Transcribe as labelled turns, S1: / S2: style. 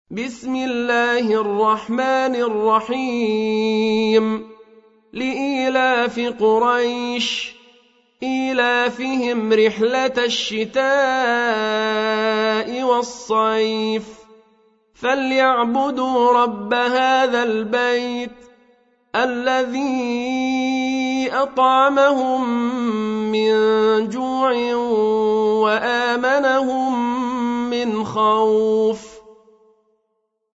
S1: بسم الله الرحمن الرحيم لإيلاف قريش إيلافهم رحلة الشتاء والصيف فليعبدوا رب هذا البيت الذي أطعمهم من جوع وآمنهم من خوف